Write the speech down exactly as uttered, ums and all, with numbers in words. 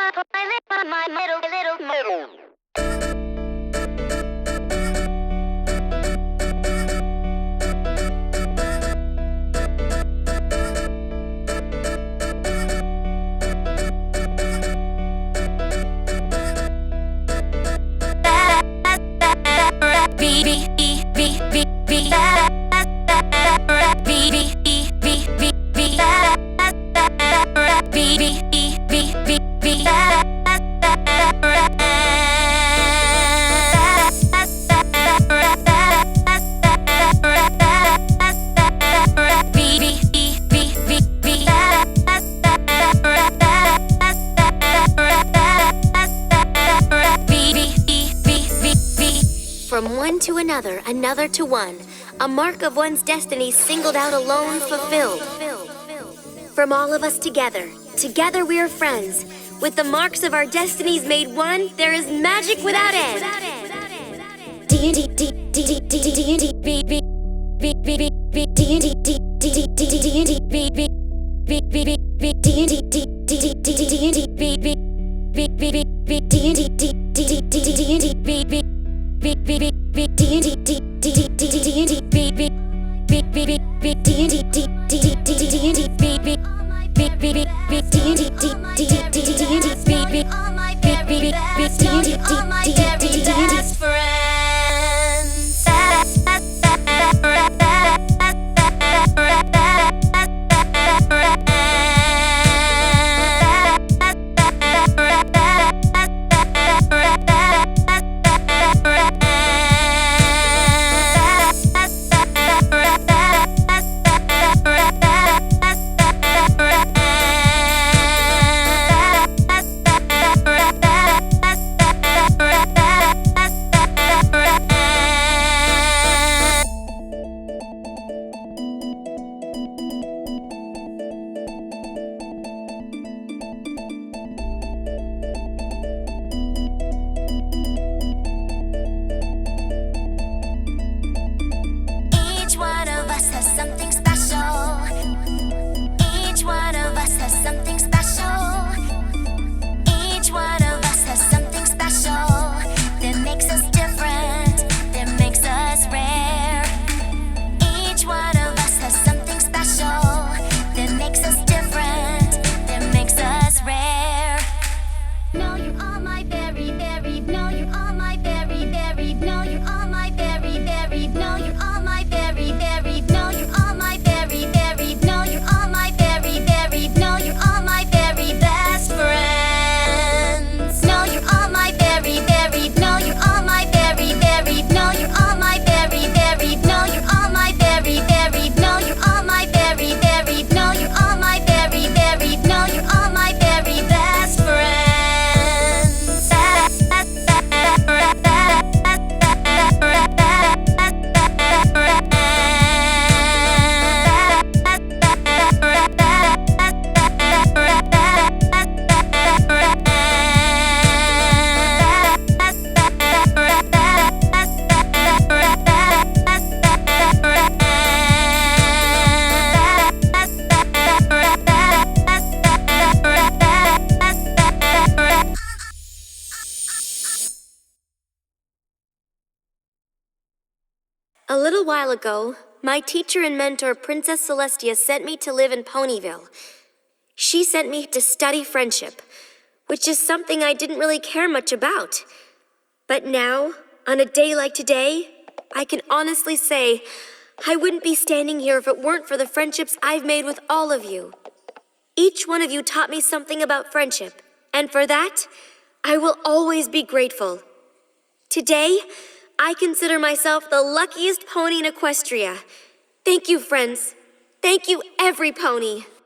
put my lip on my middle, little middle. From one to another, another to one, a mark of one's destiny singled out alone, fulfilled. From all of us together, together we are friends. With the marks of our destinies made one, there is magic without end. D and D, D, D, D, D, D and D, B, B, B, B, B, B, D and D, D, D, D, D, D and D, B, B, B, B, B, B, D and D, D, D, D, D, D and D, B, B, B, B, B, B, D and D, D, D, D, D, D and D, B, B. B B B B D and D D D D D D D and D B B B B B B D and D D D D D D and D B B B B B B D and D D D D D D and D B B B B B B D and D D D D D and D friends. A little while ago, my teacher and mentor, Princess Celestia, sent me to live in Ponyville. She sent me to study friendship, which is something I didn't really care much about. But now, on a day like today, I can honestly say I wouldn't be standing here if it weren't for the friendships I've made with all of you. Each one of you taught me something about friendship, and for that, I will always be grateful. Today, I consider myself the luckiest pony in Equestria. Thank you, friends. Thank you, every pony.